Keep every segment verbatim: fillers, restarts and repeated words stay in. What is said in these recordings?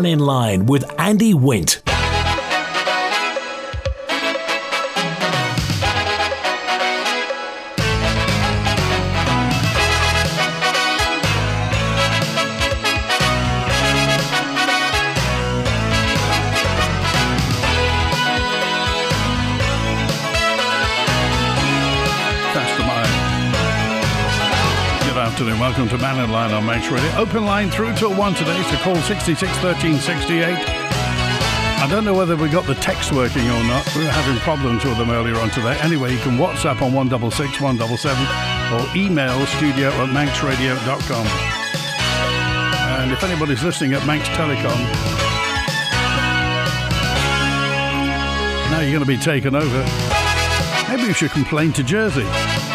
Man in Line with Andy Wint. Welcome to Man in Line on Manx Radio. Open line through till one today, so call sixty-six thirteen sixty-eight. I don't know whether we got the text working or not. We were having problems with them earlier on today. Anyway, you can WhatsApp on one six six, one seven seven or email studio at manx radio dot com. And if anybody's listening at Manx Telecom, now you're going to be taken over. Maybe you should complain to Jersey.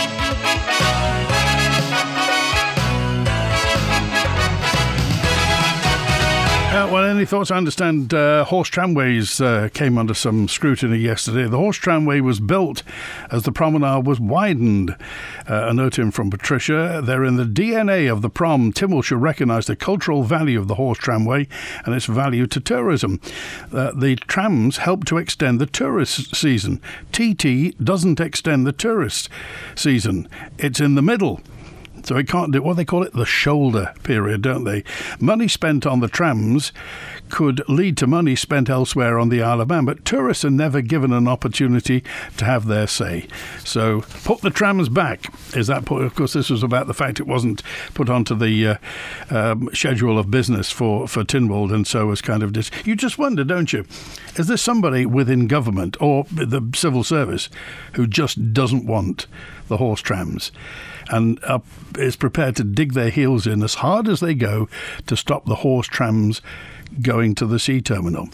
Uh, well, any thoughts? I understand uh, horse tramways uh, came under some scrutiny yesterday. The horse tramway was built as the promenade was widened. Uh, a note in from Patricia. They're in the D N A of the prom. Tynwald should recognise the cultural value of the horse tramway and its value to tourism. Uh, the trams help to extend the tourist season. T T doesn't extend the tourist season. It's in the middle. So it can't do, well, they call it the shoulder period, don't they? Money spent on the trams could lead to money spent elsewhere on the Isle of Man, but tourists are never given an opportunity to have their say. So put the trams back. Is that put, of course, this was about the fact it wasn't put onto the uh, um, schedule of business for, for Tynwald, and so was kind of dis- you just wonder, don't you? Is there somebody within government or the civil service who just doesn't want the horse trams and uh, is prepared to dig their heels in as hard as they go to stop the horse trams going to the sea terminal?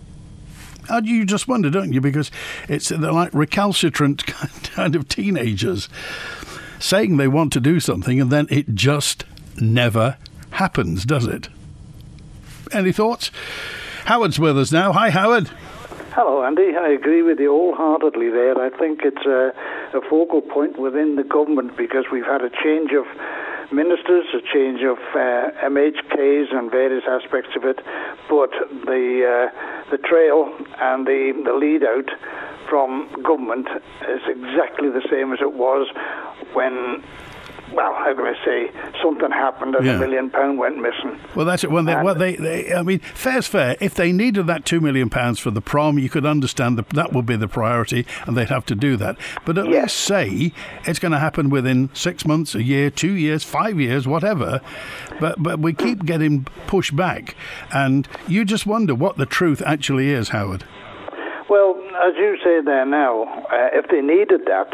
And you just wonder, don't you? Because it's they're like recalcitrant kind of teenagers saying they want to do something and then it just never happens, does it? Any thoughts? Howard's with us now. Hi, Howard. Hello, Andy. I agree with you wholeheartedly there. I think it's a, a focal point within the government because we've had a change of ministers, a change of uh, M H Ks and various aspects of it, but the uh, the trail and the, the lead out from government is exactly the same as it was when, well, how can I say, something happened and yeah. a million pound went missing. Well, that's it. When they, well, they, they, I mean, fair's fair. If they needed that two million pounds for the prom, you could understand that that would be the priority, and they'd have to do that. But at yes. least say it's going to happen within six months, a year, two years, five years, whatever. But but we keep getting pushed back, and you just wonder what the truth actually is, Howard. Well, as you say there now, uh, if they needed that,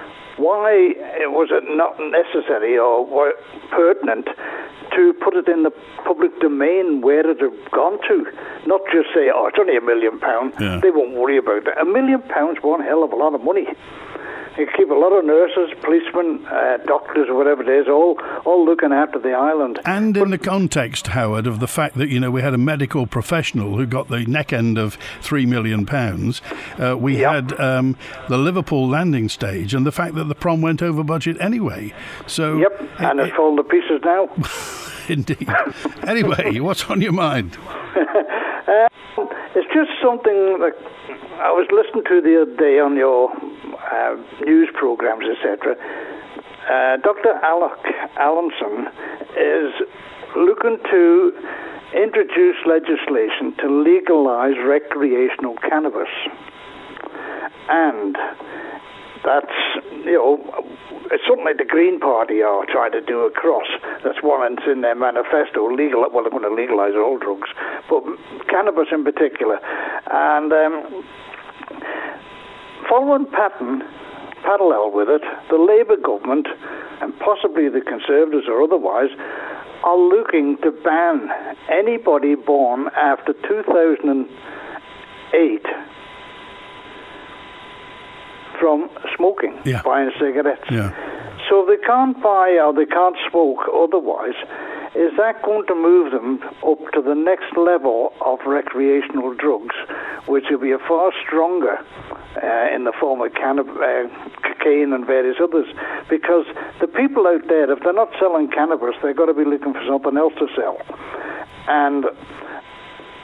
why was it not necessary or pertinent to put it in the public domain where it had gone to? Not just say, oh, it's only a million pounds. Yeah. They won't worry about it. A million pounds, one hell of a lot of money. You keep a lot of nurses, policemen, uh, doctors, or whatever it is, all all looking after the island. And in but, the context, Howard, of the fact that, you know, we had a medical professional who got the neck end of three million pounds. Uh, we yep. had um, the Liverpool landing stage and the fact that the prom went over budget anyway. So Yep, it, and it's it, fallen to pieces now. Indeed. Anyway, what's on your mind? uh, it's just something that I was listening to the other day on your uh, news programs, et cetera. Uh, Doctor Alec Allenson is looking to introduce legislation to legalise recreational cannabis. And that's, you know, it's something like the Green Party are trying to do across. That's one that's in their manifesto. Legal, well, they're going to legalise all drugs, but cannabis in particular. And um, following pattern, parallel with it, the Labour government, and possibly the Conservatives or otherwise, are looking to ban anybody born after two thousand eight from smoking, yeah. buying cigarettes. Yeah. So they can't buy or they can't smoke otherwise. Is that going to move them up to the next level of recreational drugs, which will be a far stronger uh, in the form of cannab- uh, cocaine and various others? Because the people out there, if they're not selling cannabis, they've got to be looking for something else to sell. And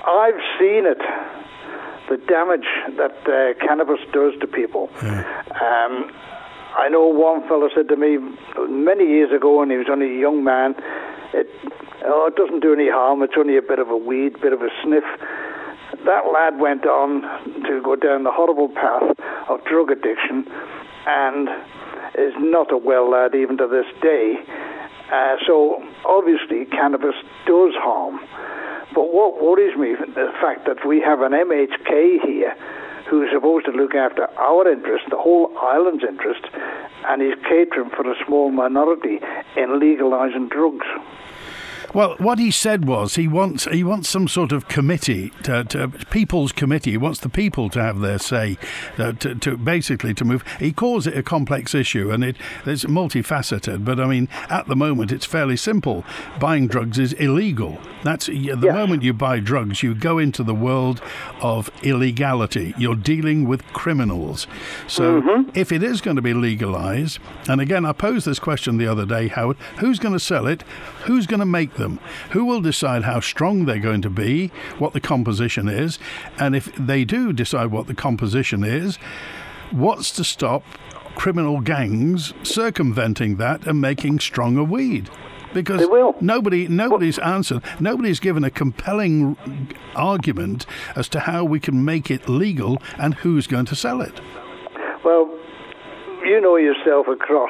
I've seen it, the damage that uh, cannabis does to people. Yeah. Um, I know one fellow said to me many years ago, and he was only a young man, it, oh, it doesn't do any harm, it's only a bit of a weed, bit of a sniff. That lad went on to go down the horrible path of drug addiction and is not a well lad even to this day. Uh, so obviously cannabis does harm. But what worries me is the fact that we have an M H K here who's supposed to look after our interest, the whole island's interest, and he's catering for a small minority in legalising drugs. Well, what he said was he wants he wants some sort of committee, to, to people's committee. He wants the people to have their say, uh, to, to basically to move. He calls it a complex issue, and it it's multifaceted. But I mean, at the moment, it's fairly simple. Buying drugs is illegal. That's the yes. moment you buy drugs, you go into the world of illegality. You're dealing with criminals. So mm-hmm. if it is going to be legalised, and again, I posed this question the other day, Howard, who's going to sell it? Who's going to make them? Who will decide how strong they're going to be, what the composition is, and if they do decide what the composition is, what's to stop criminal gangs circumventing that and making stronger weed? Because they will. nobody, nobody's answered, nobody's given a compelling argument as to how we can make it legal and who's going to sell it. Well, you know yourself across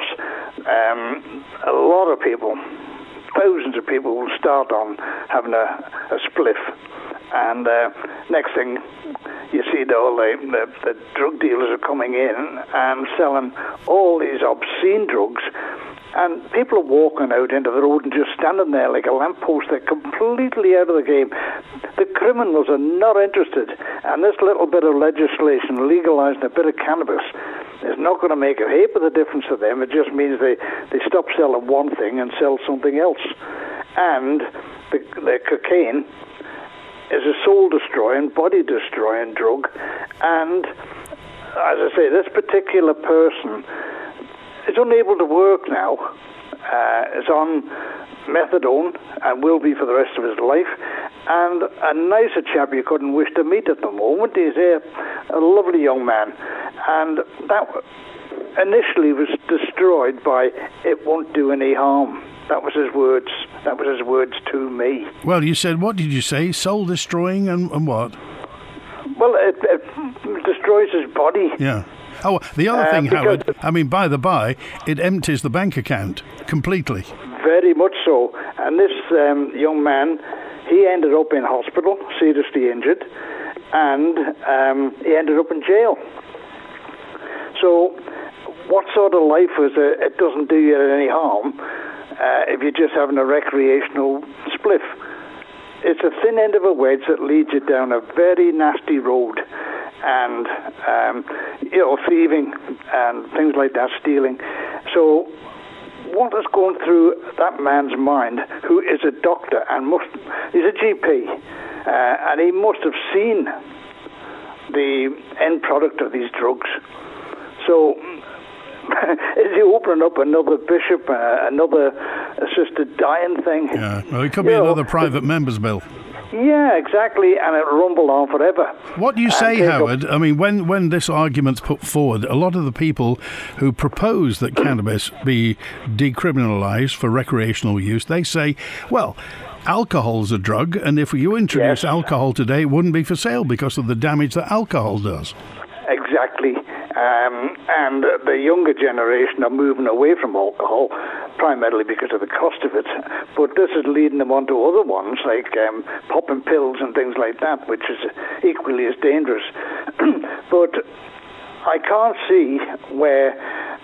um, a lot of people, thousands of people will start on having a, a spliff, and uh, next thing you see the, all the, the, the drug dealers are coming in and selling all these obscene drugs, and people are walking out into the road and just standing there like a lamppost. They're completely out of the game. The criminals are not interested, and this little bit of legislation legalising a bit of cannabis is not going to make a heap of the difference to them. It just means they, they stop selling one thing and sell something else. And the, the cocaine is a soul-destroying, body-destroying drug. And, as I say, this particular person is unable to work now. Uh, is on methadone and will be for the rest of his life. And a nicer chap you couldn't wish to meet at the moment. He's a, a lovely young man. And that initially was destroyed by "it won't do any harm." That was his words. That was his words to me. Well, you said, what did you say? Soul destroying and, and what? Well, it, it destroys his body. Yeah. Oh, the other uh, thing, Howard, I mean, by the by, it empties the bank account completely. Very much so. And this um, young man, he ended up in hospital, seriously injured, and um, he ended up in jail. So what sort of life is it? It doesn't do you any harm uh, if you're just having a recreational spliff. It's a thin end of a wedge that leads you down a very nasty road. And, um, you know, thieving and things like that, stealing. So what is going through that man's mind, who is a doctor and must, he's a G P, uh, and he must have seen the end product of these drugs. So is he opening up another bishop, uh, another assisted dying thing? Yeah, well, it could be you another know, private member's bill. Yeah, exactly, and it'll rumble on forever. What do you say, Howard? I mean, when, when this argument's put forward, a lot of the people who propose that cannabis be decriminalised for recreational use, they say, well, alcohol's a drug, and if you introduce yes. alcohol today, it wouldn't be for sale because of the damage that alcohol does. Exactly. Um, and the younger generation are moving away from alcohol, primarily because of the cost of it. But this is leading them on to other ones, like um, popping pills and things like that, which is equally as dangerous. But I can't see where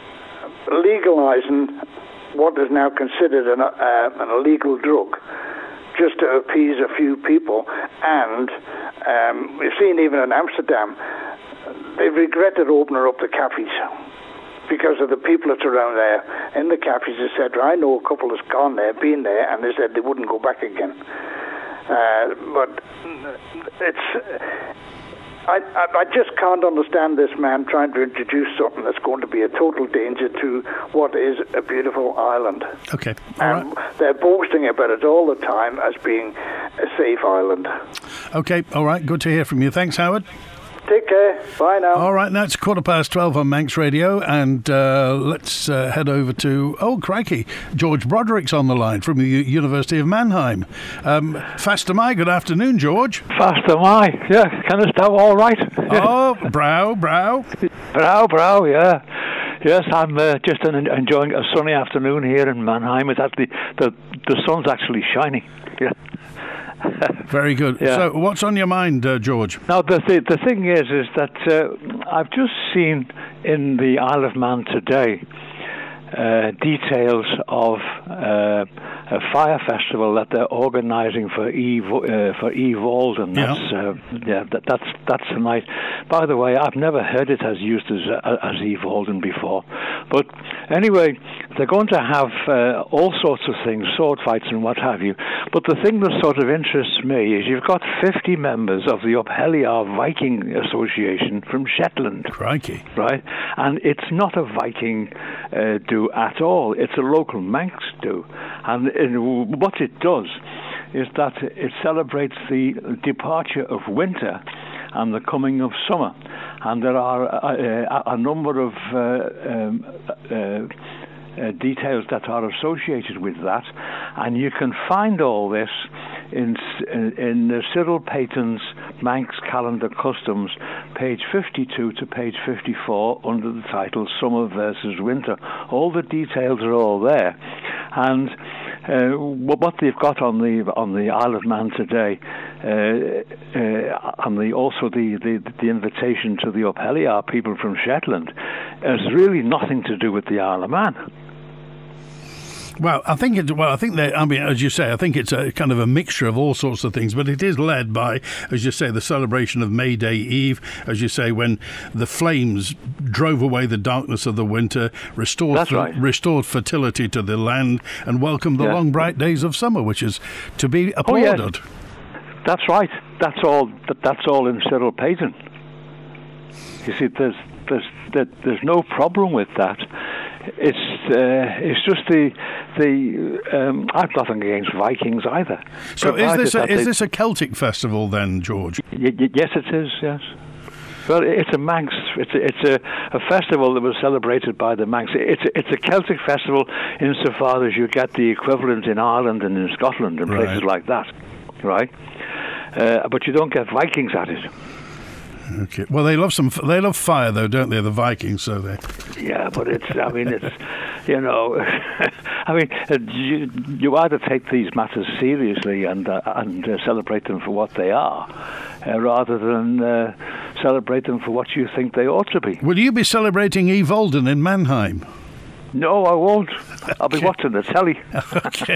legalising what is now considered an, uh, an illegal drug just to appease a few people, and um, we've seen even in Amsterdam, they've regretted opening up the cafes because of the people that's around there in the cafes, et cetera. I know a couple that's gone there, been there, and they said they wouldn't go back again. Uh, but it's... I, I just can't understand this man trying to introduce something that's going to be a total danger to what is a beautiful island. Okay, all and right. They're boasting about it all the time as being a safe island. Okay, all right, good to hear from you. Thanks, Howard. Take care. Bye now. All right, that's quarter past twelve on Manx Radio, and uh, let's uh, head over to, oh, crikey, George Broderick's on the line from the U- University of Mannheim. Um, fast am I? Good afternoon, George. Fast am I? Yeah, can I start all right? Oh, brow, brow. Brow, brow, yeah. Yes, I'm uh, just en- enjoying a sunny afternoon here in Mannheim. It's actually, the, the sun's actually shining. Yeah. Very good. Yeah. So what's on your mind, uh, George? Now, the, the the thing is, is that uh, I've just seen in the Isle of Man today uh, details of uh, a fire festival that they're organising for Eve uh, for Eve Alden. That's Yeah. uh, yeah, that, that's that's tonight. By the way, I've never heard it as used as uh, as Eve Alden before. But anyway, they're going to have uh, all sorts of things, sword fights and what have you. But the thing that sort of interests me is you've got fifty members of the Upheliar Viking Association from Shetland. Crikey. Right? And it's not a Viking uh, do at all. It's a local Manx do. And, and what it does is that it celebrates the departure of winter and the coming of summer. And there are a, a, a number of uh, um, uh, Uh, details that are associated with that, and you can find all this in in, in uh, Cyril Payton's Manx Calendar Customs, page fifty-two to page fifty-four, under the title Summer versus Winter. All the details are all there, and uh, what they've got on the on the Isle of Man today, uh, uh, and the also the, the the invitation to the Upheliar people from Shetland, has really nothing to do with the Isle of Man. Well, I think it. Well, I think they. I mean, as you say, I think it's a kind of a mixture of all sorts of things. But it is led by, as you say, the celebration of May Day Eve. As you say, when the flames drove away the darkness of the winter, restored That's right. restored fertility to the land, and welcomed the Yeah. long bright days of summer, which is to be applauded. Oh, yes. That's right. That's all. That's all in Cyril Payton. You see, there's there's there's no problem with that. It's uh, it's just the the um, I've nothing against Vikings either. So is this a, Provided is that this a Celtic festival then, George? they- y- y- yes, it is. Yes. Well, it's a Manx. It's a, it's a, a festival that was celebrated by the Manx. It's a, it's a Celtic festival insofar as you get the equivalent in Ireland and in Scotland and Right. places like that, right? Uh, but you don't get Vikings at it. Okay. Well, they love some. They love fire, though, don't they? The Vikings, so they. Yeah, but it's, I mean, it's, you know, I mean, uh, you, you either take these matters seriously and uh, and uh, celebrate them for what they are, uh, rather than uh, celebrate them for what you think they ought to be. Will you be celebrating Eve Alden in Mannheim? No, I won't. I'll be watching the telly. Okay.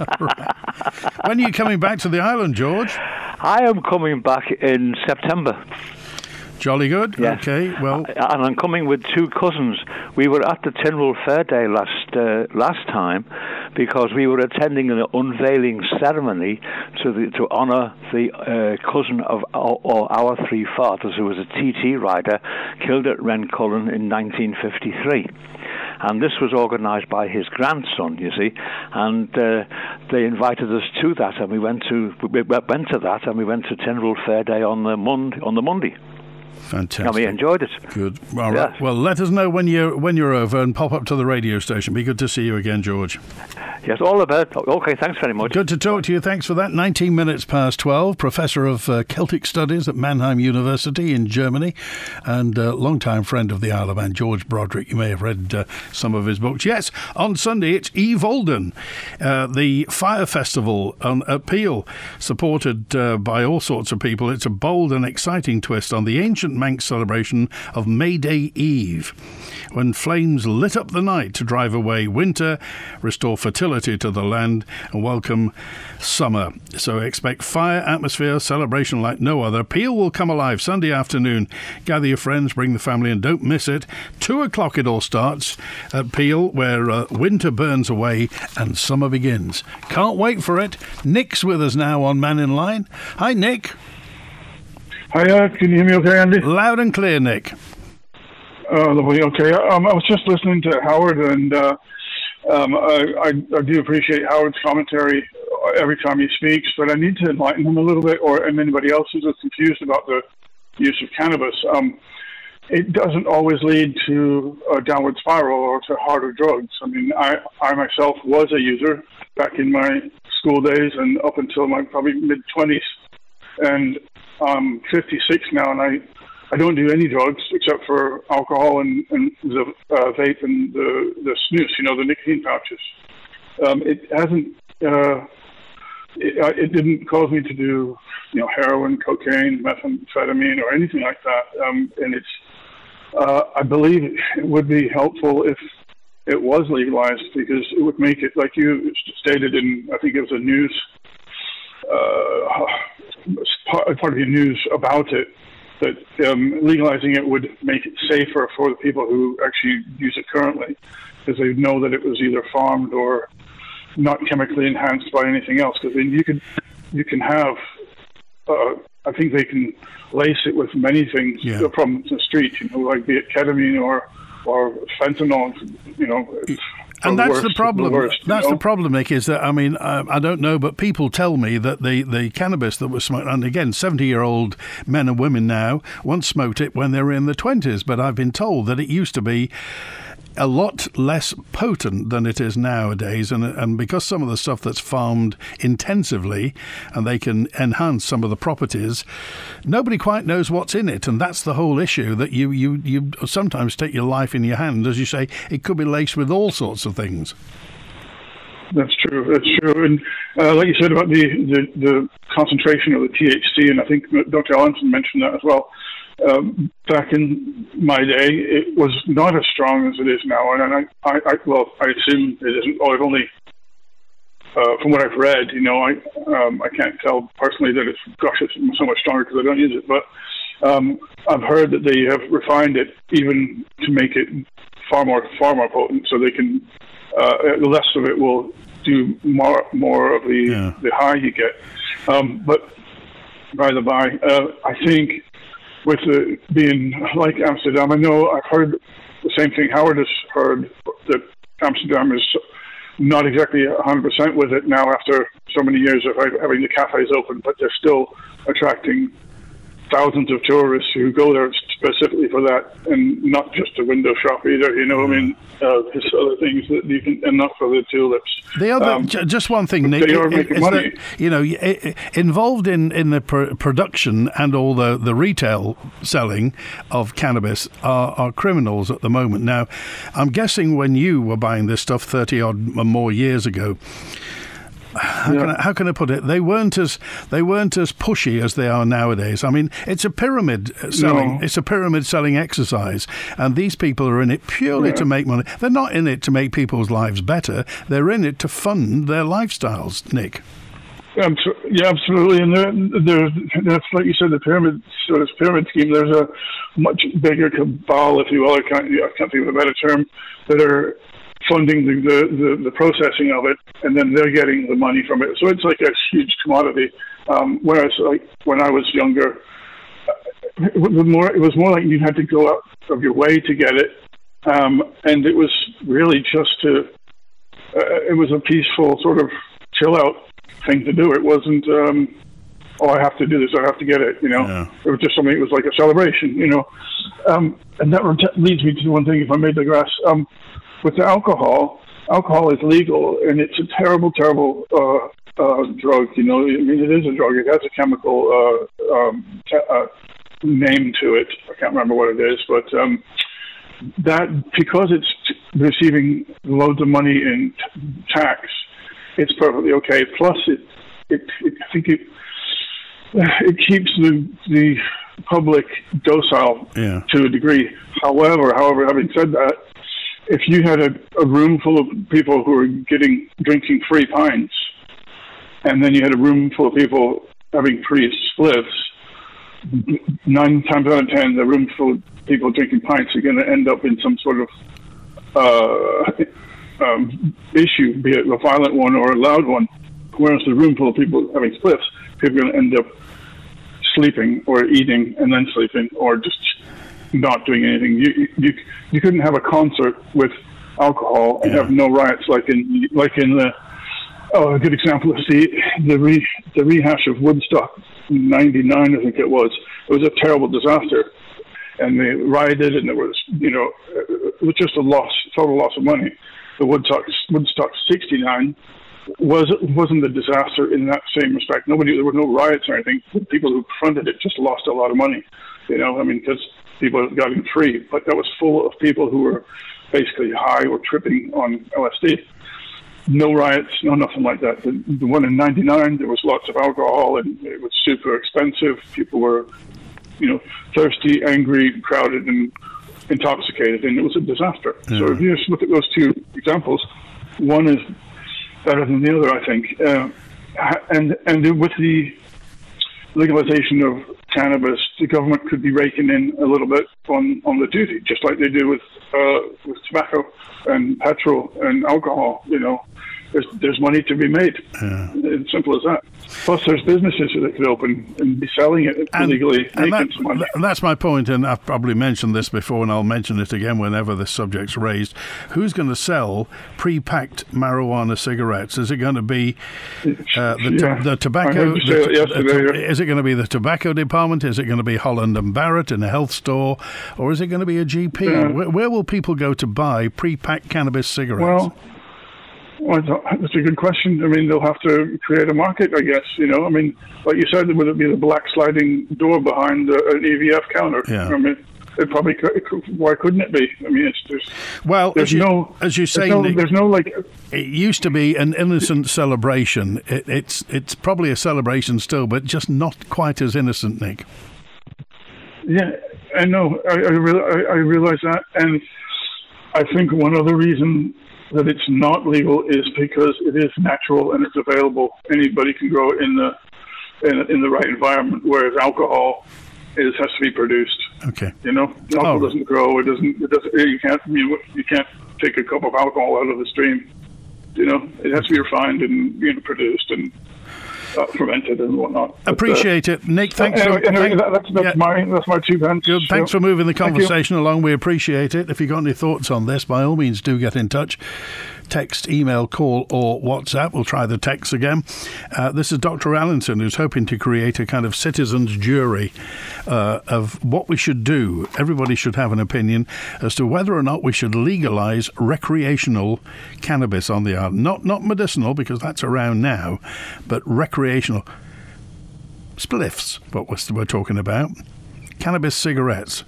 Right. When are you coming back to the island, George? I am coming back in September. Jolly good. Yes. Okay. Well, And I'm coming with two cousins. We were at the Tynwald Fair Day last uh, last time because we were attending an unveiling ceremony to the, to honour the uh, cousin of our, or our three fathers, who was a T T rider killed at Rencullen in nineteen fifty-three. And this was organised by his grandson, you see, and uh, they invited us to that, and we went to we went to that, and we went to Tynwald Fair Day on the Mond on the Monday. fantastic. And we enjoyed it. Good. All right. Yes. Well, let us know when you're when you're over and pop up to the radio station. Be good to see you again, George. Yes, all about. Okay, thanks very much. Good to talk to you. Thanks for that. nineteen minutes past twelve. Professor of uh, Celtic Studies at Mannheim University in Germany, and uh, long-time friend of the Isle of Man, George Broderick. You may have read uh, some of his books. Yes, on Sunday it's Eve Alden, uh, the fire festival on, at Peel, supported uh, by all sorts of people. It's a bold and exciting twist on the ancient Manx celebration of May Day Eve, when flames lit up the night to drive away winter, restore fertility to the land, and welcome summer. So expect fire, atmosphere, celebration like no other. Peel will come alive Sunday afternoon. Gather your friends, bring the family, and don't miss it. Two o'clock it all starts at Peel, where uh, winter burns away and summer begins. Can't wait for it. Nick's with us now on Man in Line. Hi, Nick. Hiya, can you hear me okay, Andy? Loud and clear, Nick. Oh, lovely, okay. Um, I was just listening to Howard, and uh, um, I, I, I do appreciate Howard's commentary every time he speaks, but I need to enlighten him a little bit, or and anybody else who's confused about the use of cannabis. Um, it doesn't always lead to a downward spiral or to harder drugs. I mean, I, I myself was a user back in my school days and up until my probably mid-twenties. And I'm fifty-six now, and I, I don't do any drugs except for alcohol and, and the uh, vape and the, the snus, you know, the nicotine pouches. Um, it hasn't, uh, it, it didn't cause me to do, you know, heroin, cocaine, methamphetamine, or anything like that. Um, and it's, uh, I believe it would be helpful if it was legalized, because it would make it, like you stated in, I think it was a news, uh, part, part of your news about it, that um, legalizing it would make it safer for the people who actually use it currently, because they know that it was either farmed or not chemically enhanced by anything else. Because you can, you can have, uh, I think they can lace it with many things yeah. from the street, you know, like be it ketamine or or fentanyl, you know. And that's the, worst, the problem. The worst, that's know? the problem, Nick, is that, I mean, uh, I don't know, but people tell me that the, the cannabis that was smoked, and again, seventy-year-old men and women now once smoked it when they were in the twenties, but I've been told that it used to be a lot less potent than it is nowadays, and and because some of the stuff that's farmed intensively and they can enhance some of the properties, nobody quite knows what's in it, and that's the whole issue, that you, you, you sometimes take your life in your hand. As you say, it could be laced with all sorts of things. That's true, that's true. And uh, like you said about the, the, the concentration of the T H C, and I think Doctor Allinson mentioned that as well, Um, back in my day, it was not as strong as it is now, and I, I, I well, I assume it isn't. Oh, I've only, uh, from what I've read, you know, I, um, I can't tell personally that it's, gosh, it's so much stronger because I don't use it. But um, I've heard that they have refined it even to make it far more, far more potent, so they can, uh, the less of it will do more, more of the yeah. the high you get. Um, but by the by, uh, I think. With it being like Amsterdam, I know I've heard the same thing Howard has heard, that Amsterdam is not exactly one hundred percent with it now after so many years of having the cafes open, but they're still attracting thousands of tourists who go there specifically for that, and not just a window shop either, you know, I mean, uh, there's other things that you can, and not for the tulips. The other, um, just one thing, Nick, they are making money. That, you know, involved in, in the pr- production and all the, the retail selling of cannabis are, are criminals at the moment. Now, I'm guessing when you were buying this stuff thirty odd or more years ago, How, yeah. can I, how can I put it? They weren't as they weren't as pushy as they are nowadays. I mean, it's a pyramid selling. No. It's a pyramid selling exercise, and these people are in it purely yeah. to make money. They're not in it to make people's lives better. They're in it to fund their lifestyles. Nick. Um, yeah, absolutely. And there, there's that's like you said, the pyramid sort of pyramid scheme. There's a much bigger cabal, if you will. I can't, I can't think of a better term. That are funding the, the, the, the processing of it, and then they're getting the money from it. So it's like a huge commodity. Um, whereas, like when I was younger, it was more it was more like you had to go out of your way to get it, um, and it was really just to. Uh, it was a peaceful sort of chill out thing to do. It wasn't. Um, oh, I have to do this. I have to get it. You know, yeah. It was just something. It was like a celebration. You know, um, and that leads me to one thing. If I may digress. Um, With the alcohol, alcohol is legal, and it's a terrible, terrible uh, uh, drug. You know, I mean, it is a drug. It has a chemical uh, um, t- uh, name to it. I can't remember what it is, but um, that because it's t- receiving loads of money in t- tax, it's perfectly okay. Plus, it, it, it I think it it keeps the the public docile yeah. to a degree. However, however, having said that, if you had a, a room full of people who were getting drinking free pints, and then you had a room full of people having free spliffs, nine times out of ten, the room full of people drinking pints are going to end up in some sort of uh, um, issue, be it a violent one or a loud one. Whereas the room full of people having spliffs, people are going to end up sleeping or eating and then sleeping, or just not doing anything. You you you couldn't have a concert with alcohol and yeah. have no riots like in like in the Oh, a good example is the the, re, the rehash of Woodstock in ninety-nine, I think it was. It was a terrible disaster. And they rioted, and it was, you know, it was just a loss, total loss of money. The Woodstock, Woodstock sixty-nine was, wasn't a disaster in that same respect. Nobody, there were no riots or anything. The people who fronted it just lost a lot of money, you know, I mean, because people got in free. But that was full of people who were basically high or tripping on L S D. No riots, no nothing like that. The, the one in ninety-nine, there was lots of alcohol, and it was super expensive. People were, you know, thirsty, angry, crowded, and intoxicated, and it was a disaster. Yeah. So if you just look at those two examples, one is better than the other, I think. Uh, and and with the legalization of cannabis, the government could be raking in a little bit on, on the duty, just like they do with uh, with tobacco and petrol and alcohol. You know, there's there's money to be made. Yeah. It's simple as that. Plus, there's businesses that could open and be selling it and, illegally, and making that, some money. That's my point, and I've probably mentioned this before, and I'll mention it again whenever this subject's raised. Who's going to sell pre-packed marijuana cigarettes? Is it going to be uh, the, yeah. the tobacco? The, yesterday, the, is it going to be the tobacco department? Is it going to be Holland and Barrett in a health store, or is it going to be a G P? Yeah. Where, where will people go to buy pre-packed cannabis cigarettes? Well, Well, that's a good question. I mean, they'll have to create a market, I guess. You know, I mean, like you said, would it be the black sliding door behind uh, an E V F counter? Yeah. I mean, it probably could. Why couldn't it be? I mean, it's just well, there's as you, no, as you say, there's no, Nick, there's no like. It used to be an innocent celebration. It, it's it's probably a celebration still, but just not quite as innocent, Nick. Yeah, I know. I I, re- I, I realize that, and I think one other reason that it's not legal is because it is natural and it's available. Anybody can grow it in the in, in the right environment, whereas alcohol is has to be produced. Okay. You know, alcohol oh. doesn't grow. It doesn't. It doesn't. You can't. You, you can't take a cup of alcohol out of the stream. You know, it has to be refined and, you know, produced and uh, fermented and whatnot. Appreciate but, uh, it, Nick. Thanks. Anyway, for, anyway thank, that, that's that's yeah. my that's my two pence. Good. Thanks so, for moving the conversation you. along. We appreciate it. If you've got any thoughts on this, by all means, do get in touch. Text, email, call, or WhatsApp. We'll try the text again. Uh, this is Doctor Allinson, who's hoping to create a kind of citizens' jury uh, of what we should do. Everybody should have an opinion as to whether or not we should legalise recreational cannabis on the island. Not not medicinal, because that's around now, but recreational. Spliffs, what we're talking about. Cannabis cigarettes.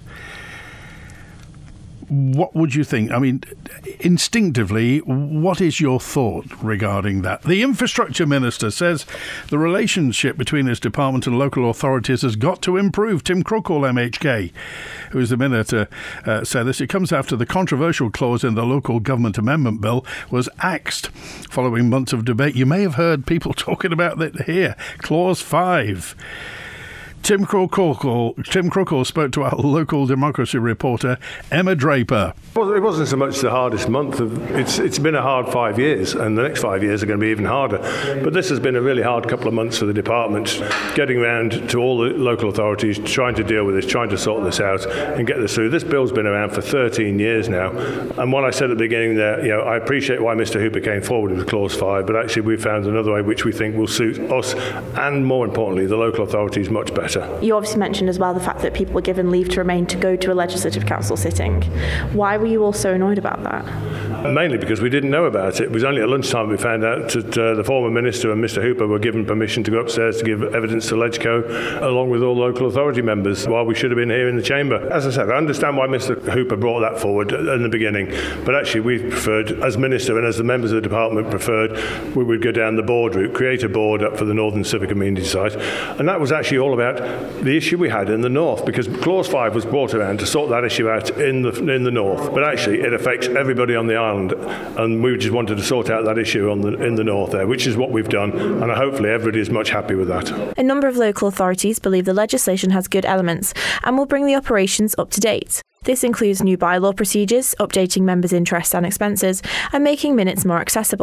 What would you think? I mean, instinctively, what is your thought regarding that? The Infrastructure Minister says the relationship between his department and local authorities has got to improve. Tim Crookall, M H K, who is the Minister, uh, said this. It comes after the controversial clause in the Local Government Amendment Bill was axed following months of debate. You may have heard people talking about it here. Clause five. Tim Crookall, Tim Crookall spoke to our local democracy reporter, Emma Draper. Well, it wasn't so much the hardest month. Of, it's It's been a hard five years, and the next five years are going to be even harder. But this has been a really hard couple of months for the department, getting around to all the local authorities, trying to deal with this, trying to sort this out and get this through. This bill's been around for thirteen years now. And what I said at the beginning there, you know, I appreciate why Mister Hooper came forward with Clause five, but actually we've found another way which we think will suit us and, more importantly, the local authorities much better. You obviously mentioned as well the fact that people were given leave to remain to go to a Legislative Council sitting. Why were you all so annoyed about that? Mainly because we didn't know about it. It was only at lunchtime we found out that uh, the former Minister and Mister Hooper were given permission to go upstairs to give evidence to LegCo, along with all local authority members, while we should have been here in the chamber. As I said, I understand why Mister Hooper brought that forward in the beginning, but actually we preferred, as Minister and as the members of the department preferred, we would go down the board route, create a board up for the Northern Civic Amenity Site, and that was actually all about the issue we had in the north, because Clause five was brought around to sort that issue out in the in the north, but actually it affects everybody on the island, and we just wanted to sort out that issue on the in the north there, which is what we've done, and hopefully everybody is much happy with that. A number of local authorities believe the legislation has good elements and will bring the operations up to date. This includes new bylaw procedures, updating members' interests and expenses, and making minutes more accessible.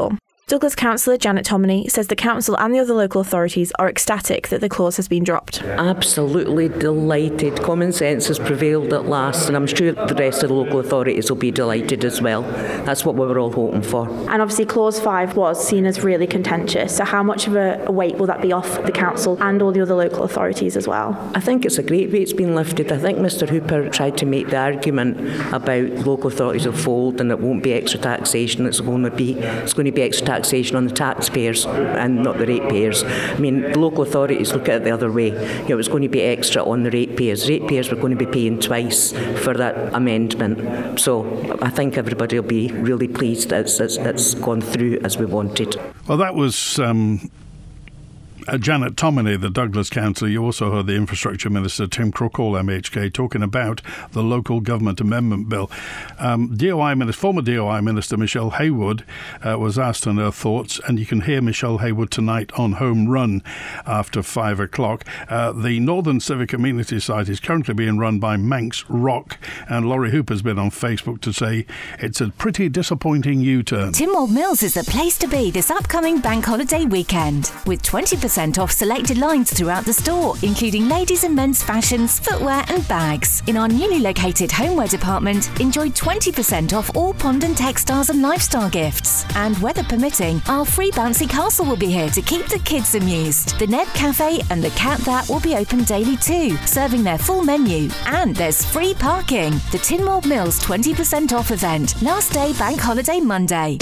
Douglas councillor Janet Tominey says the council and the other local authorities are ecstatic that the clause has been dropped. Absolutely delighted. Common sense has prevailed at last, and I'm sure the rest of the local authorities will be delighted as well. That's what we were all hoping for. And obviously clause five was seen as really contentious, so how much of a weight will that be off the council and all the other local authorities as well? I think it's a great weight's been lifted. I think Mr Hooper tried to make the argument about local authorities will fold and it won't be extra taxation. It's going to be, it's going to be extra taxation on the taxpayers and not the ratepayers. I mean, the local authorities look at it the other way. You know, it's going to be extra on the ratepayers. Ratepayers were going to be paying twice for that amendment. So I think everybody will be really pleased that it's, it's, it's gone through as we wanted. Well, that was Um Uh, Janet Tominey, the Douglas councillor. You also heard the Infrastructure Minister, Tim Crookall, M H K, talking about the Local Government Amendment Bill. Um, D O I Minister, former D O I Minister Michelle Haywood uh, was asked on her thoughts, and you can hear Michelle Haywood tonight on Home Run after five o'clock. Uh, the Northern Civic Community site is currently being run by Manx Rock, and Laurie Hooper's been on Facebook to say it's a pretty disappointing U-turn. Tynwald Mills is the place to be this upcoming bank holiday weekend, with twenty percent off selected lines throughout the store, including ladies and men's fashions, footwear and bags. In our newly located homeware department, enjoy twenty percent off all pond and textiles and lifestyle gifts. And weather permitting, our free bouncy castle will be here to keep the kids amused. The Neb Cafe and the Cat That will be open daily too, serving their full menu. And there's free parking. The Tynwald Mills twenty percent off event, last day bank holiday Monday.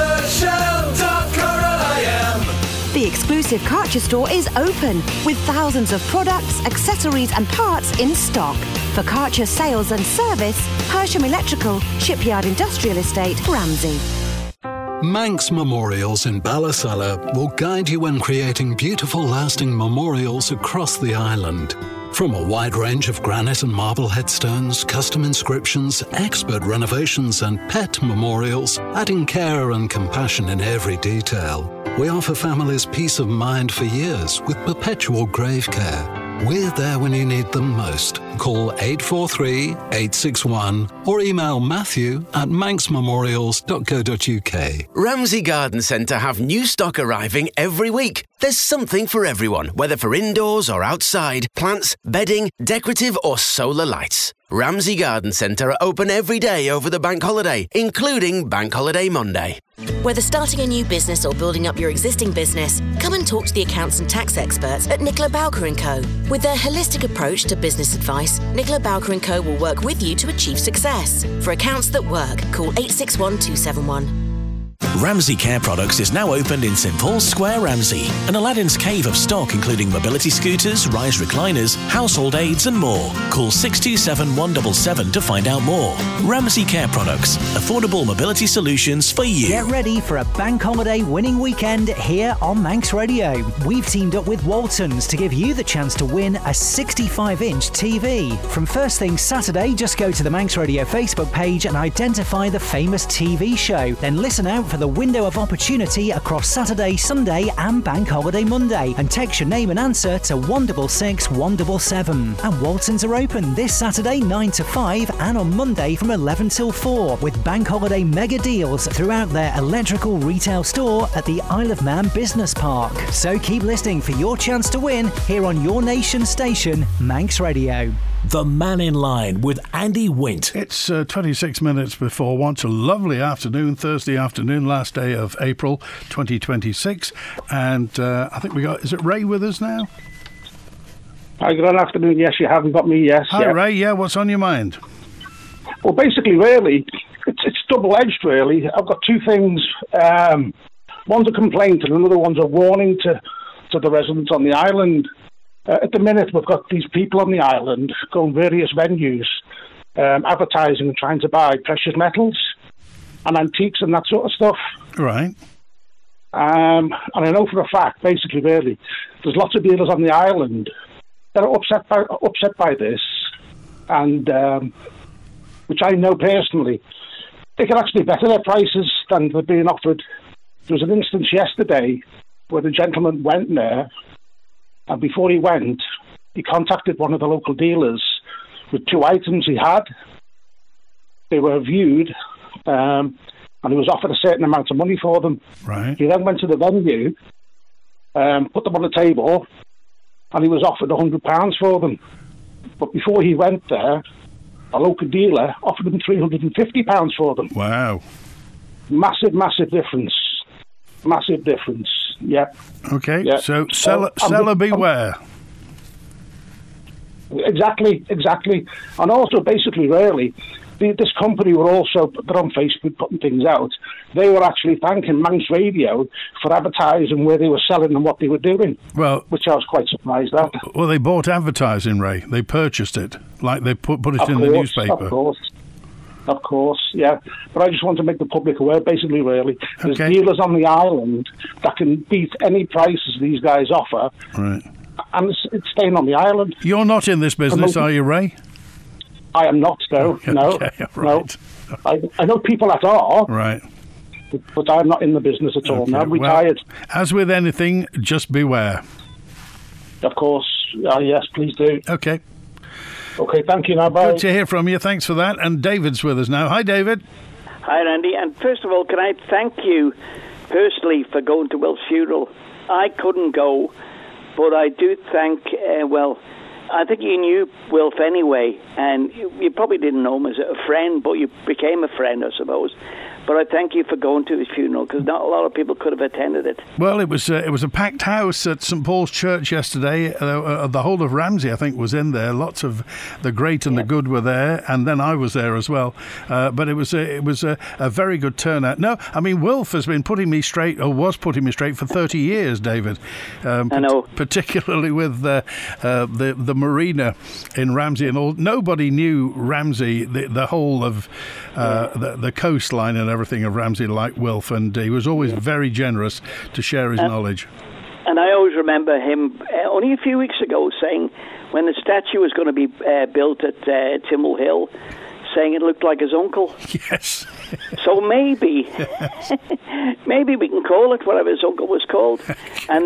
The exclusive Karcher store is open with thousands of products, accessories and parts in stock. For Karcher sales and service, Hersham Electrical, Shipyard Industrial Estate, Ramsey. Manx Memorials in Ballasalla will guide you in creating beautiful lasting memorials across the island. From a wide range of granite and marble headstones, custom inscriptions, expert renovations and pet memorials, adding care and compassion in every detail. We offer families peace of mind for years with perpetual grave care. We're there when you need them most. Call eight four three, eight six one or email Matthew at manx memorials dot co dot uk. Ramsey Garden Centre have new stock arriving every week. There's something for everyone, whether for indoors or outside, plants, bedding, decorative or solar lights. Ramsey Garden Centre are open every day over the bank holiday, including Bank Holiday Monday. Whether starting a new business or building up your existing business, come and talk to the accounts and tax experts at Nicola Bowker and Co. With their holistic approach to business advice, Nicola Bowker and Co. will work with you to achieve success. For accounts that work, call eight six one two seven one. Ramsey Care Products is now opened in St Paul's Square, Ramsey. An Aladdin's cave of stock including mobility scooters, rise recliners, household aids and more. Call six two seven, one seven seven to find out more. Ramsey Care Products. Affordable mobility solutions for you. Get ready for a bank holiday winning weekend here on Manx Radio. We've teamed up with Waltons to give you the chance to win a sixty-five inch T V. From first thing Saturday, just go to the Manx Radio Facebook page and identify the famous T V show. Then listen out for the window of opportunity across Saturday, Sunday and Bank Holiday Monday and text your name and answer to one six six, one seven seven. And Waltons are open this Saturday nine to five and on Monday from eleven till four with Bank Holiday mega deals throughout their electrical retail store at the Isle of Man Business Park. So keep listening for your chance to win here on your nation station, Manx Radio. The Man in Line with Andy Wint. It's uh, twenty-six minutes before one. It's a lovely afternoon, Thursday afternoon, last day of April twenty twenty-six. And uh, I think we got, is it Ray with us now? Hi, good afternoon. Yes, you haven't got me, yes. Hi, yeah. Ray. Yeah, what's on your mind? Well, basically, really, it's, it's double-edged, really. I've got two things. Um, one's a complaint and another one's a warning to, to the residents on the island. Uh, at the minute, we've got these people on the island going various venues, um, advertising and trying to buy precious metals and antiques and that sort of stuff. Right. Um, and I know for a fact, basically, really, there's lots of dealers on the island that are upset by, upset by this, and um, which I know personally, they can actually better their prices than they're being offered. There was an instance yesterday where the gentleman went there, and before he went, he contacted one of the local dealers with two items he had. They were viewed. Um, and he was offered a certain amount of money for them. Right. He then went to the venue, um, put them on the table, and he was offered one hundred pounds for them. But before he went there, a local dealer offered him three hundred fifty pounds for them. Wow. Massive, massive difference. Massive difference, yeah. Okay, yeah. so seller, uh, seller beware. Exactly, exactly. And also, basically, really, the, this company were also, they're on Facebook putting things out, they were actually thanking Manx Radio for advertising where they were selling and what they were doing, well, which I was quite surprised at. Well, they bought advertising, Ray. They purchased it, like they put, put it of in course, the newspaper. Of course. Of course, yeah. But I just want to make the public aware, basically, really. There's Okay. dealers on the island that can beat any prices these guys offer, Right. and it's, it's staying on the island. You're not in this business, are you, Ray? I am not, no. No, Okay, right. no. I, I know people that are, Right. but I'm not in the business at all. Okay, now I'm well, retired. As with anything, just beware. Of course. Uh, yes, please do. Okay. Okay, thank you now. Bye. Good to hear from you. Thanks for that. And David's with us now. Hi, David. Hi, Randy. And first of all, can I thank you personally for going to Will's funeral? I couldn't go, but I do thank, uh, well, I think you knew Wilf anyway, and you, you probably didn't know him as a friend, but you became a friend, I suppose. But I thank you for going to his funeral, because not a lot of people could have attended it. Well, it was uh, it was a packed house at St Paul's Church yesterday. Uh, uh, the whole of Ramsey, I think, was in there. Lots of the great and yeah. the good were there, and then I was there as well. Uh, but it was a, it was a, a very good turnout. No, I mean, Wilf has been putting me straight, or was putting me straight for thirty years, David. Um, I know. Particularly with uh, uh, the the marina in Ramsey and all. Nobody knew Ramsey, the, the whole of uh, yeah. the, the coastline and everything of Ramsey like Wilf, and he was always very generous to share his and, knowledge. And I always remember him uh, only a few weeks ago saying, when the statue was going to be uh, built at uh, Timmel Hill, saying it looked like his uncle. Yes. So maybe, yes. maybe we can call it whatever his uncle was called, and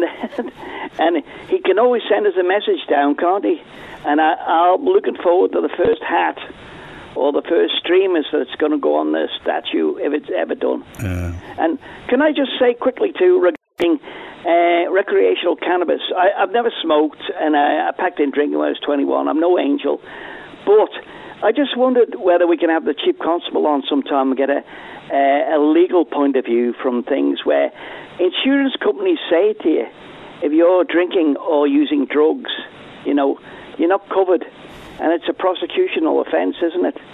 and he can always send us a message down, can't he? And I, I'm looking forward to the first hat or the first streamers that's going to go on the statue if it's ever done. Yeah. And can I just say quickly too regarding uh, recreational cannabis? I, I've never smoked, and I, I packed in drinking when I was twenty-one. I'm no angel, but I just wondered whether we can have the Chief Constable on sometime and get a, a, a legal point of view from things where insurance companies say to you, if you're drinking or using drugs, you know, you're not covered. And it's a prosecutional offence, isn't it?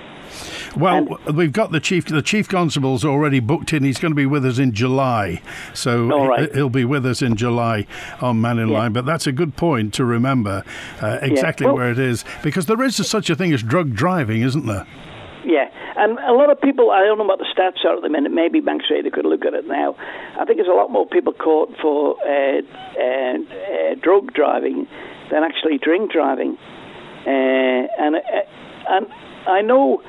Well, and we've got the chief. The chief constable's already booked in. He's going to be with us in July, so right. he'll be with us in July on Man in yeah. Line. But that's a good point to remember uh, exactly yeah. well, where it is, because there is such a thing as drug driving, isn't there? Yeah, and a lot of people, I don't know what the stats are at the minute, maybe Manx Radio could look at it now. I think there's a lot more people caught for uh, uh, uh, drug driving than actually drink driving. Uh, and, uh, and I know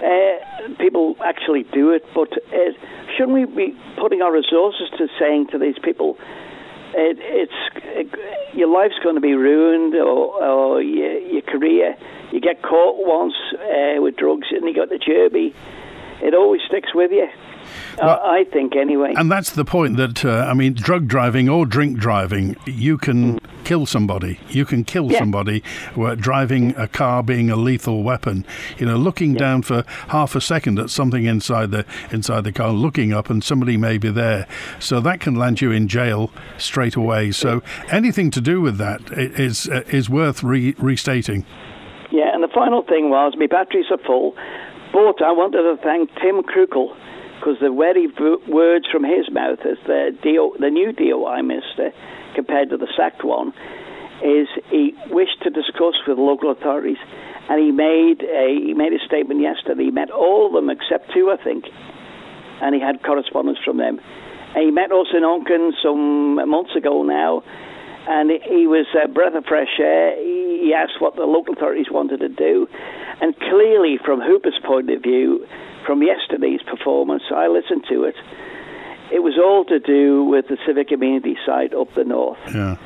uh, people actually do it, but uh, shouldn't we be putting our resources to saying to these people, it, it's it, your life's going to be ruined, or, or your, your career, you get caught once uh, with drugs and you got the Jerby, it always sticks with you. Well, I think anyway. And that's the point that, uh, I mean, drug driving or drink driving, you can mm. kill somebody. You can kill yeah. somebody where driving a car being a lethal weapon. You know, looking yeah. down for half a second at something inside the inside the car, looking up and somebody may be there. So that can land you in jail straight away. So anything to do with that is, uh, is worth re- restating. Yeah, and the final thing was, my batteries are full, but I wanted to thank Tim Krukle, because the very v- words from his mouth as the D O, the new D O I minister, compared to the sacked one, is he wished to discuss with local authorities, and he made a he made a statement yesterday. He met all of them except two, I think, and he had correspondence from them. And he met us in Onken some months ago now, and he was a breath of fresh air. He asked what the local authorities wanted to do, and clearly, from Hooper's point of view, from yesterday's performance, I listened to it, it was all to do with the civic amenity side up the north. Yeah.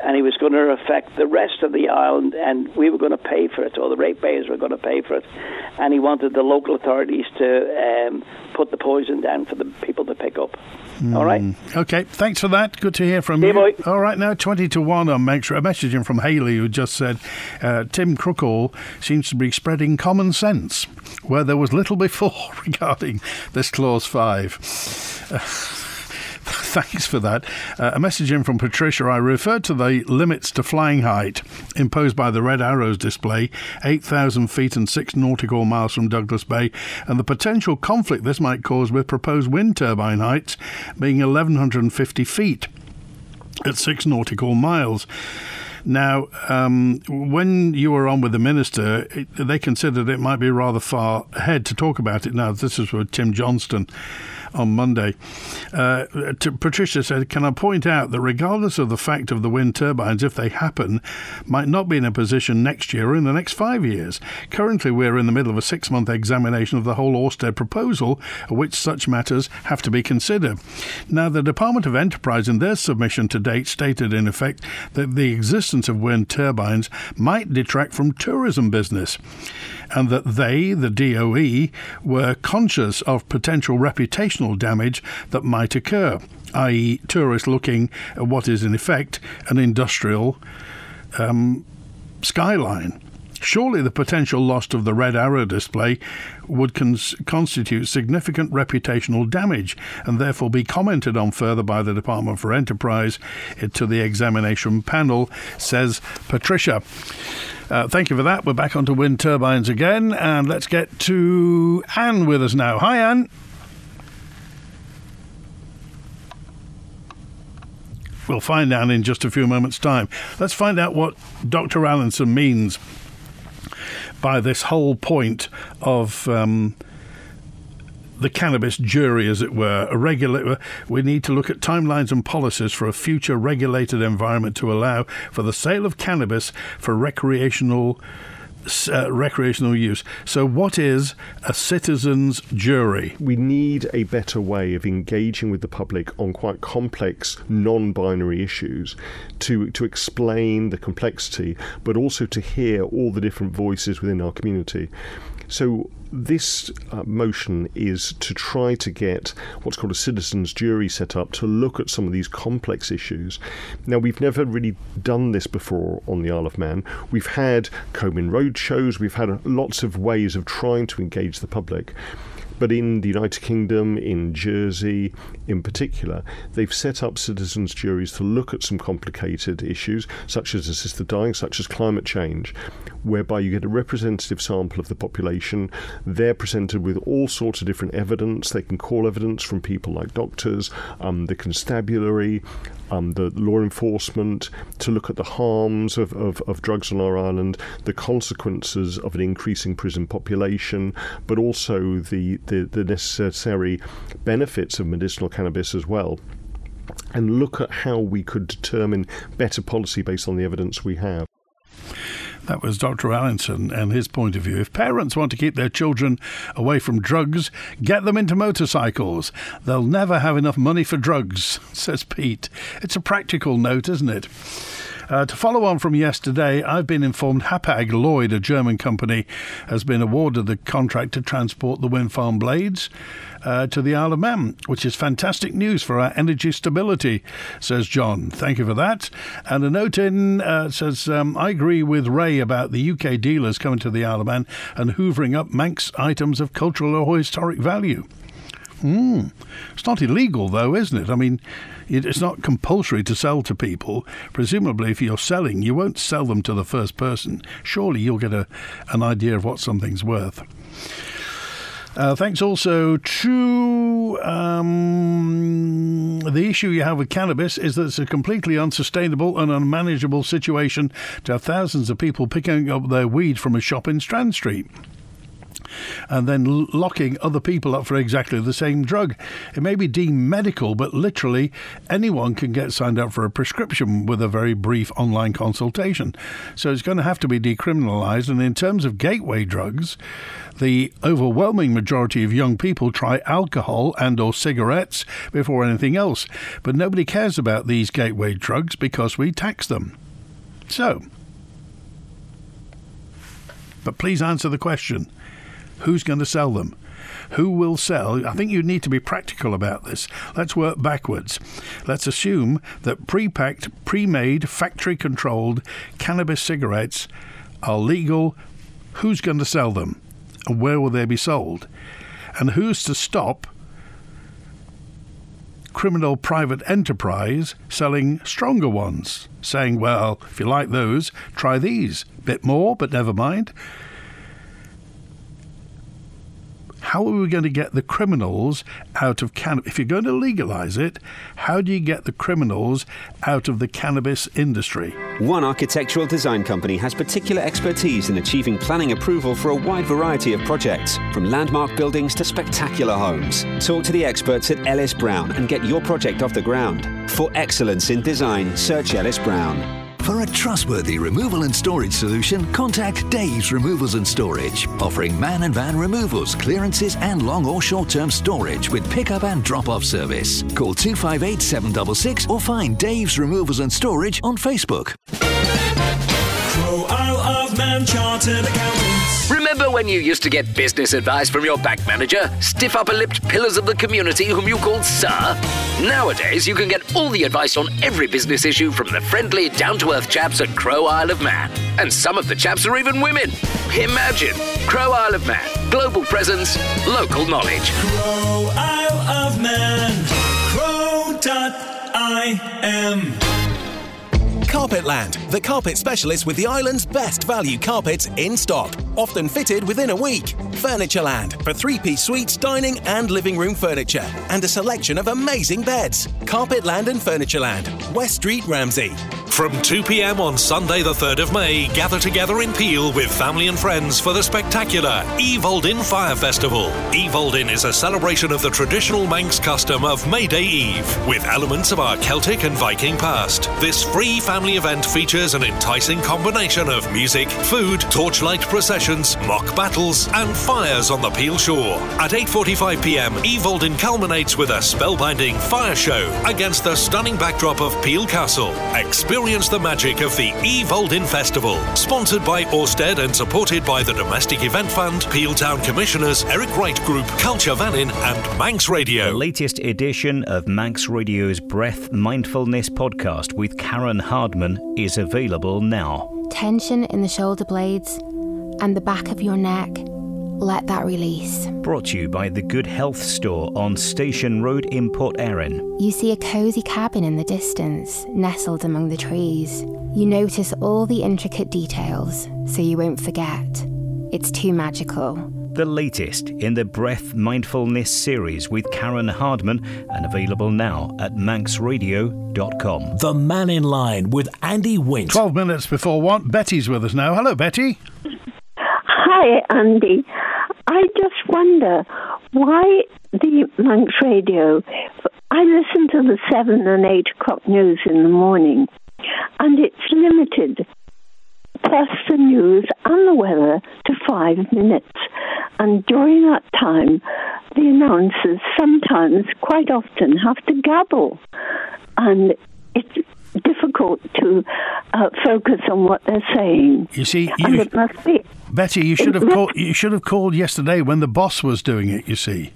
and he was going to affect the rest of the island, and we were going to pay for it, or the ratepayers were going to pay for it. And he wanted the local authorities to um, put the poison down for the people to pick up. Mm. All right. Okay, thanks for that. Good to hear from hey you. Boy. All right, now twenty to one on Manx. A message in from Haley, who just said, uh, Tim Crookall seems to be spreading common sense where there was little before regarding this clause five. Uh, Thanks for that. Uh, a message in from Patricia. I referred to the limits to flying height imposed by the Red Arrows display, eight thousand feet and six nautical miles from Douglas Bay, and the potential conflict this might cause with proposed wind turbine heights being eleven fifty feet at six nautical miles. Now, um, when you were on with the minister, it, they considered it might be rather far ahead to talk about it now. This is with Tim Johnston on Monday. Uh, to, Patricia said, can I point out that regardless of the fact of the wind turbines, if they happen, might not be in a position next year or in the next five years. Currently, we're in the middle of a six-month examination of the whole Ørsted proposal, of which such matters have to be considered. Now, the Department of Enterprise in their submission to date stated, in effect, that the existence of wind turbines might detract from tourism business, and that they, the D O E, were conscious of potential reputational damage that might occur, that is tourists looking at what is in effect an industrial um, skyline. Surely the potential loss of the Red Arrow display would cons- constitute significant reputational damage and therefore be commented on further by the Department for Enterprise to the examination panel, says Patricia. Uh, thank you for that. We're back onto wind turbines again, and let's get to Anne with us now. Hi, Anne. We'll find Anne in just a few moments' time. Let's find out what Doctor Allinson means by this whole point of um, the cannabis jury, as it were. A regula- we need to look at timelines and policies for a future regulated environment to allow for the sale of cannabis for recreational uh, recreational use. So what is a citizen's jury? We need a better way of engaging with the public on quite complex, non-binary issues to, to explain the complexity, but also to hear all the different voices within our community. So this uh, motion is to try to get what's called a citizens' jury set up to look at some of these complex issues. Now, we've never really done this before on the Isle of Man. We've had Comyn Road shows, we've had lots of ways of trying to engage the public. But in the United Kingdom, in Jersey in particular, they've set up citizens' juries to look at some complicated issues, such as assisted dying, such as climate change, whereby you get a representative sample of the population. They're presented with all sorts of different evidence. They can call evidence from people like doctors, um, the constabulary, um, the law enforcement, to look at the harms of, of, of drugs on our island, the consequences of an increasing prison population, but also the, the, the necessary benefits of medicinal cannabis as well, and look at how we could determine better policy based on the evidence we have. That was Doctor Allinson and his point of view. If parents want to keep their children away from drugs, get them into motorcycles. They'll never have enough money for drugs, says Pete. It's a practical note, isn't it? Uh, to follow on from yesterday, I've been informed Hapag Lloyd, a German company, has been awarded the contract to transport the wind farm blades uh, to the Isle of Man, which is fantastic news for our energy stability, says John. Thank you for that. And a note in uh, says, um, I agree with Ray about the U K dealers coming to the Isle of Man and hoovering up Manx items of cultural or historic value. Mm. It's not illegal, though, isn't it? I mean, it's not compulsory to sell to people. Presumably, if you're selling, you won't sell them to the first person. Surely you'll get a, an idea of what something's worth. Uh, thanks also to um, the issue you have with cannabis is that it's a completely unsustainable and unmanageable situation to have thousands of people picking up their weed from a shop in Strand Street. and then l- locking other people up for exactly the same drug. It may be deemed medical, but literally anyone can get signed up for a prescription with a very brief online consultation. So it's going to have to be decriminalised. And in terms of gateway drugs, the overwhelming majority of young people try alcohol and or cigarettes before anything else. But nobody cares about these gateway drugs because we tax them. So, but please answer the question. Who's going to sell them? Who will sell? I think you need to be practical about this. Let's work backwards. Let's assume that pre-packed, pre-made, factory-controlled cannabis cigarettes are legal. Who's going to sell them? And where will they be sold? And who's to stop criminal private enterprise selling stronger ones? Saying, well, if you like those, try these. Bit more, but never mind. How are we going to get the criminals out of cannabis? If you're going to legalise it, how do you get the criminals out of the cannabis industry? One architectural design company has particular expertise in achieving planning approval for a wide variety of projects, from landmark buildings to spectacular homes. Talk to the experts at Ellis Brown and get your project off the ground. For excellence in design, search Ellis Brown. For a trustworthy removal and storage solution, contact Dave's Removals and Storage, offering man and van removals, clearances and long or short-term storage with pick-up and drop-off service. Call two five eight, seven six six or find Dave's Removals and Storage on Facebook. Crow Isle of Man Chartered Accountants. Remember when you used to get business advice from your bank manager? Stiff upper-lipped pillars of the community whom you called Sir? Nowadays, you can get all the advice on every business issue from the friendly, down-to-earth chaps at Crow Isle of Man. And some of the chaps are even women. Imagine! Crow Isle of Man. Global presence, local knowledge. Crow Isle of Man. Crow dot I M. Carpetland, the carpet specialist with the island's best value carpets in stock, often fitted within a week. Furnitureland, for three-piece suites, dining and living room furniture, and a selection of amazing beds. Carpetland and Furnitureland, West Street, Ramsey. From two p.m. on Sunday the third of May, gather together in Peel with family and friends for the spectacular Evoldin Fire Festival. Evoldin is a celebration of the traditional Manx custom of May Day Eve, with elements of our Celtic and Viking past. This free family event features an enticing combination of music, food, torchlight processions, mock battles and fires on the Peel shore. At eight forty-five p.m, Evoldin culminates with a spellbinding fire show against the stunning backdrop of Peel Castle. Experience Experience the magic of the Evoldin Festival. Sponsored by Orsted and supported by the Domestic Event Fund, Peel Town Commissioners, Eric Wright Group, Culture Vannin and Manx Radio. The latest edition of Manx Radio's Breath Mindfulness podcast with Karen Hardman is available now. Tension in the shoulder blades and the back of your neck. Let that release. Brought to you by the Good Health Store on Station Road in Port Erin. You see a cosy cabin in the distance, nestled among the trees. You notice all the intricate details, so you won't forget. It's too magical. The latest in the Breath Mindfulness series with Karen Hardman, and available now at manx radio dot com. The Man in Line with Andy Wint. twelve minutes before one. Betty's with us now. Hello, Betty. Hi, Andy. I just wonder why the Manx Radio, I listen to the seven and eight o'clock news in the morning, and it's limited, plus the news and the weather, to five minutes. And during that time, the announcers sometimes, quite often, have to gabble. And it's difficult to uh, focus on what they're saying. You see, you, and it must be... Betty, you should have called. You should have called yesterday when the boss was doing it. You see.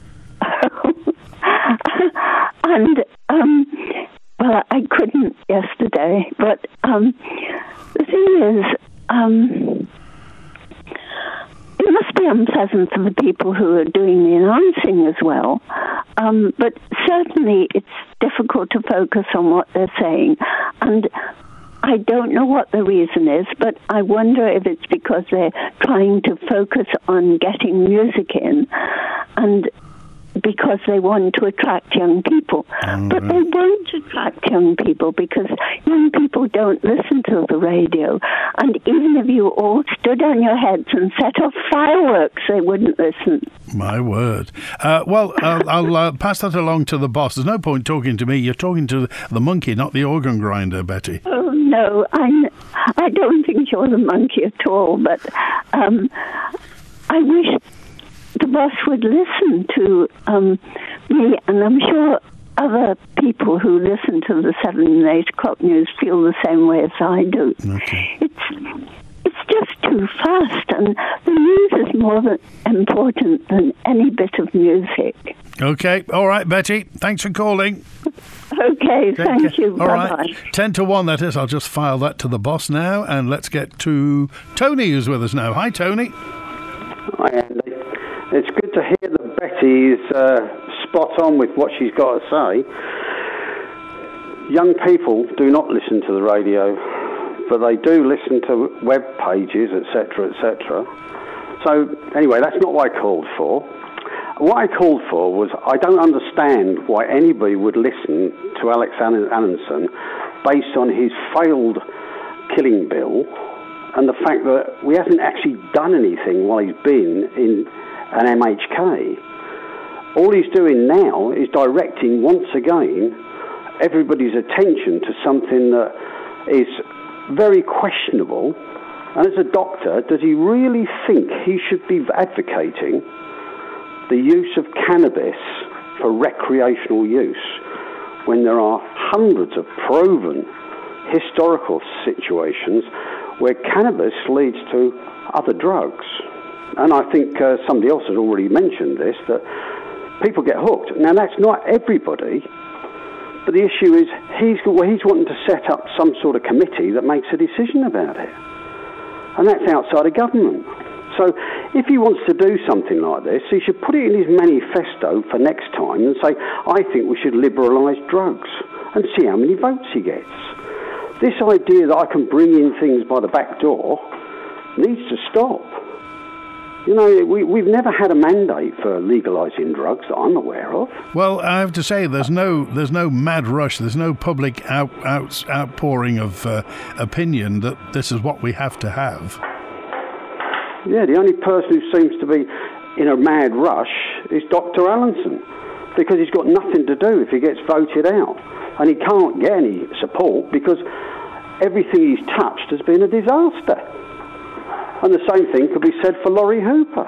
and um, well, I couldn't yesterday, but um, the thing is, um, it must be unpleasant for the people who are doing the announcing as well. Um, but certainly, it's difficult to focus on what they're saying, and I don't know what the reason is, but I wonder if it's because they're trying to focus on getting music in, and because they want to attract young people. Mm-hmm. But they won't attract young people because young people don't listen to the radio. And even if you all stood on your heads and set off fireworks, they wouldn't listen. My word. Uh, well, I'll, I'll uh, pass that along to the boss. There's no point talking to me. You're talking to the monkey, not the organ grinder, Betty. Oh, no, I, I don't think you're the monkey at all, but um, I wish the boss would listen to um, me, and I'm sure other people who listen to the seven and eight o'clock news feel the same way as I do. Okay. It's it's just too fast, and the news is more than important than any bit of music. Okay, all right, Betty. Thanks for calling. Okay, thank Okay. you. All Bye-bye. right, ten to one, that is. I'll just file that to the boss now, and let's get to Tony, who's with us now. Hi, Tony. Hi, Andy. It's good to hear that Betty is uh, spot on with what she's got to say. Young people do not listen to the radio, but they do listen to web pages, et cetera, et cetera. So, anyway, that's not what I called for. What I called for was, I don't understand why anybody would listen to Alex Allinson based on his failed killing bill and the fact that we hasn't actually done anything while he's been in an M H K. All he's doing now is directing, once again, everybody's attention to something that is very questionable. And as a doctor, does he really think he should be advocating the use of cannabis for recreational use when there are hundreds of proven historical situations where cannabis leads to other drugs? And I think uh, somebody else has already mentioned this, that people get hooked. Now, that's not everybody, but the issue is he's, well, he's wanting to set up some sort of committee that makes a decision about it. And that's outside of government. So if he wants to do something like this, he should put it in his manifesto for next time and say, I think we should liberalise drugs, and see how many votes he gets. This idea that I can bring in things by the back door needs to stop. You know, we, we've never had a mandate for legalising drugs that I'm aware of. Well, I have to say, there's no there's no mad rush, there's no public out, out, outpouring of uh, opinion that this is what we have to have. Yeah, the only person who seems to be in a mad rush is Doctor Allinson, because he's got nothing to do if he gets voted out. And he can't get any support because everything he's touched has been a disaster. And the same thing could be said for Laurie Hooper.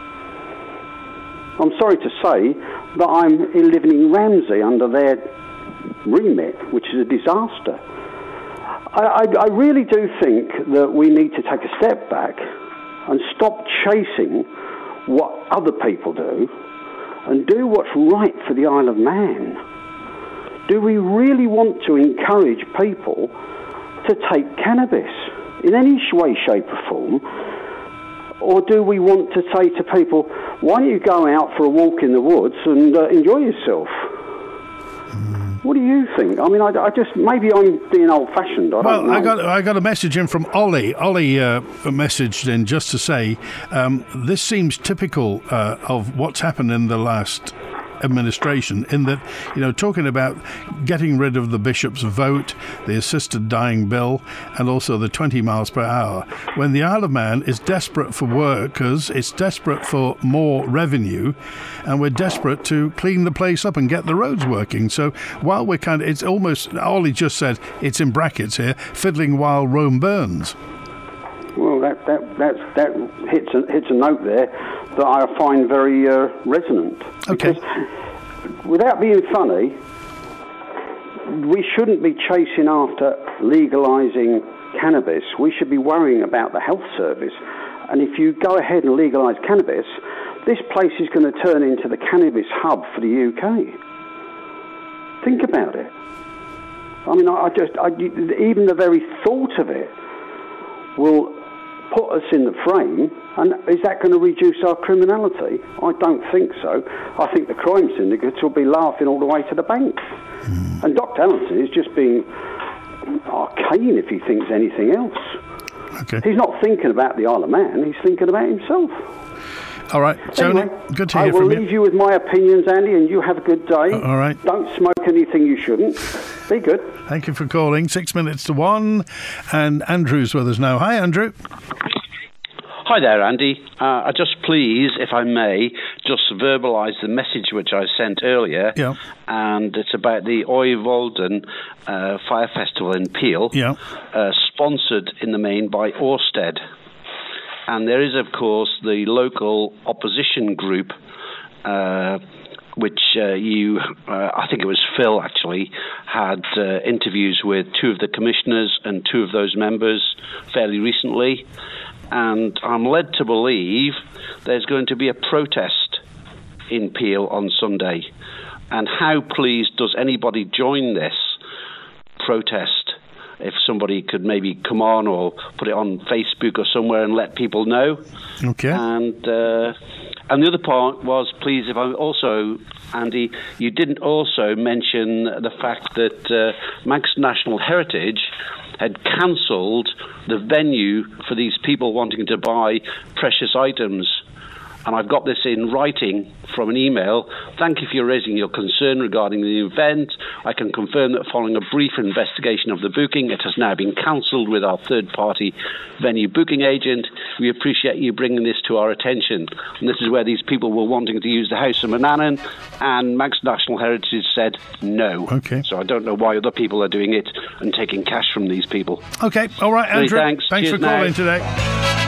I'm sorry to say that I'm living in Ramsey under their remit, which is a disaster. I, I, I really do think that we need to take a step back and stop chasing what other people do and do what's right for the Isle of Man. Do we really want to encourage people to take cannabis in any way, shape or form? Or do we want to say to people, why don't you go out for a walk in the woods and uh, enjoy yourself? What do you think? I mean, I, I just, maybe I'm being old-fashioned, I well, don't know. I got I got a message in from Ollie. Ollie uh, messaged in just to say, um, this seems typical uh, of what's happened in the last administration, in that, you know, talking about getting rid of the bishop's vote, the assisted dying bill, and also the twenty miles per hour, when the Isle of Man is desperate for workers, it's desperate for more revenue, and we're desperate to clean the place up and get the roads working. So while we're kind of, it's almost, Ollie just said, it's in brackets here, fiddling while Rome burns. Well, that that that's, that hits a, hits a note there that I find very uh, resonant. Okay. Because without being funny, we shouldn't be chasing after legalising cannabis. We should be worrying about the health service. And if you go ahead and legalise cannabis, this place is going to turn into the cannabis hub for the U K. Think about it. I mean, I, I just, I, even the very thought of it will put us in the frame, and is that going to reduce our criminality? I don't think so. I think the crime syndicates will be laughing all the way to the bank. Mm. And Doctor Allinson is just being arcane if he thinks anything else. Okay. He's not thinking about the Isle of Man, he's thinking about himself. All right, Tony, Anyway, good to I hear will from you. leave you with my opinions, Andy, and you have a good day. All right. Don't smoke anything you shouldn't. Be good. Thank you for calling. Six minutes to one, and Andrew's with us now. Hi, Andrew. Hi there, Andy. Uh, I just please, if I may, just verbalise the message which I sent earlier. Yeah. And it's about the Oivolden uh, Fire Festival in Peel, Yeah. uh, sponsored in the main by Orsted. And there is, of course, the local opposition group, uh, which uh, you, uh, I think it was Phil actually, had uh, interviews with two of the commissioners and two of those members fairly recently. And I'm led to believe there's going to be a protest in Peel on Sunday. And how pleased does anybody join this protest? If somebody could maybe come on or put it on Facebook or somewhere and let people know. Okay. And uh, and the other part was, please, if I also, Andy, you didn't also mention the fact that uh, Manx National Heritage had cancelled the venue for these people wanting to buy precious items. And I've got this in writing from an email. Thank you for raising your concern regarding the event. I can confirm that following a brief investigation of the booking, it has now been cancelled with our third-party venue booking agent. We appreciate you bringing this to our attention. And this is where these people were wanting to use the House of Manannan, and Manx National Heritage said no. Okay. So I don't know why other people are doing it and taking cash from these people. Okay, all right, Many Andrew. thanks. Thanks Cheers for calling now. today.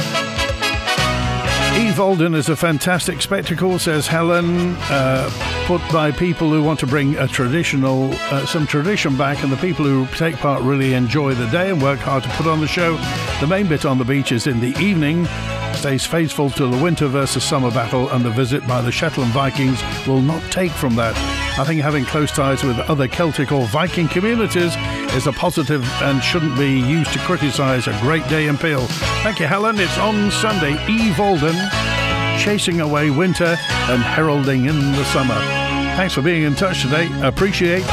Evolden is a fantastic spectacle, says Helen, uh, put by people who want to bring a traditional, uh, some tradition back, and the people who take part really enjoy the day and work hard to put on the show. The main bit on the beach is in the evening, stays faithful to the winter versus summer battle, and the visit by the Shetland Vikings will not take from that. I think having close ties with other Celtic or Viking communities is a positive and shouldn't be used to criticise a great day in Peel. Thank you, Helen. It's on Sunday. Evolden, chasing away winter and heralding in the summer. Thanks for being in touch today. Appreciate.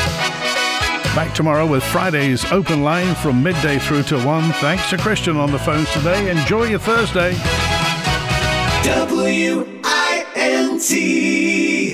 Back tomorrow with Friday's open line from midday through to one. Thanks to Christian on the phones today. Enjoy your Thursday. W I N T